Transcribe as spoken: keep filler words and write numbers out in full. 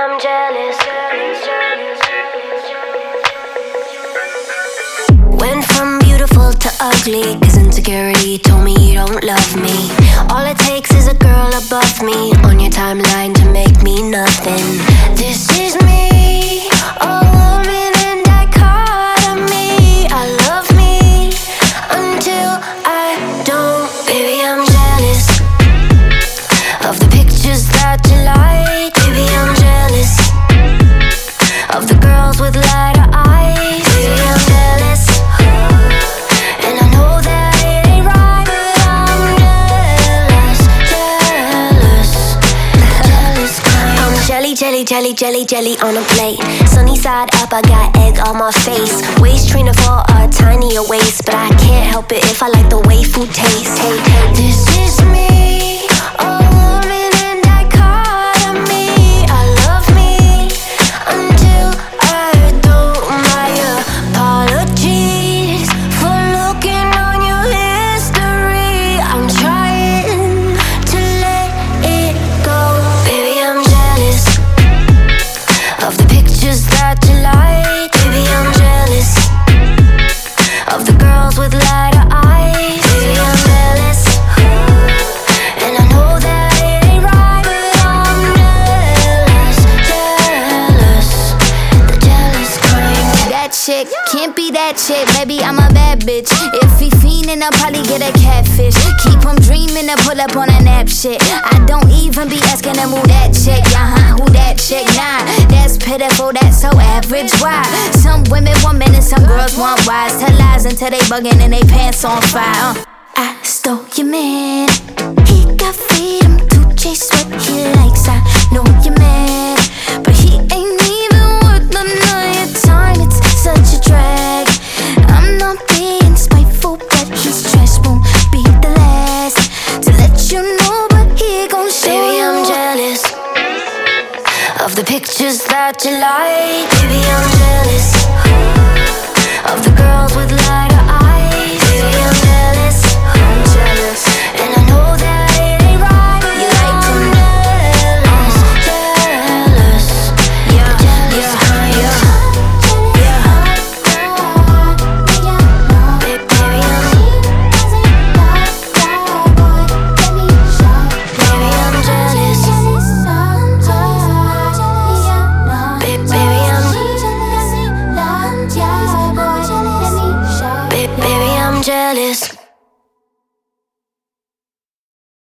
I'm jealous. Went from beautiful to ugly, cause insecurity told me you don't love me. All it takes is a girl above me on your timeline to make me nothing. This is me, a woman in dichotomy. I love me until I don't. Baby, I'm jealous of the pictures that you like. Baby, I'm jealous of the girls with lighter eyes. Baby, I'm jealous, and I know that it ain't right, but I'm jealous, jealous, jealous kind. I'm jelly, jelly, jelly, jelly, jelly on a plate. Sunny side up, I got egg on my face. Waist trainer for a tinier waist, but I can't help it if I like the way food tastes. Hey, hey, this is me, a woman in dichotomy. I love me until I don't. My apologies for looking on your history. I'm trying to let it go. Baby, I'm jealous of the pictures that you like. Baby, I'm jealous of the girls with lighter eyes. Baby, I'm jealous, and I know that it ain't right, but I'm jealous, jealous, the jealous kind. That chick can't be that chick, baby, I'm a bad bitch. If he fiendin', I'll probably get a catfish. Keep him dreamin' to pull up on a nap shit. I don't even be asking him who that chick. Uh-huh, who that chick? Nah, that's pitiful, that's so average. Why? Some women want men and some girls want wives. Tell lies until they buggin' and they pants on fire. uh. I stole your man. He got freedom to chase what he likes. I know you're mad, but he ain't even worth none of your time. It's such a drag. I'm not being spiteful, but his trash won't be the last to let you know, but he gon' show Baby, you. I'm jealous of the pictures that you like. Baby, I'm jealous of the girls with light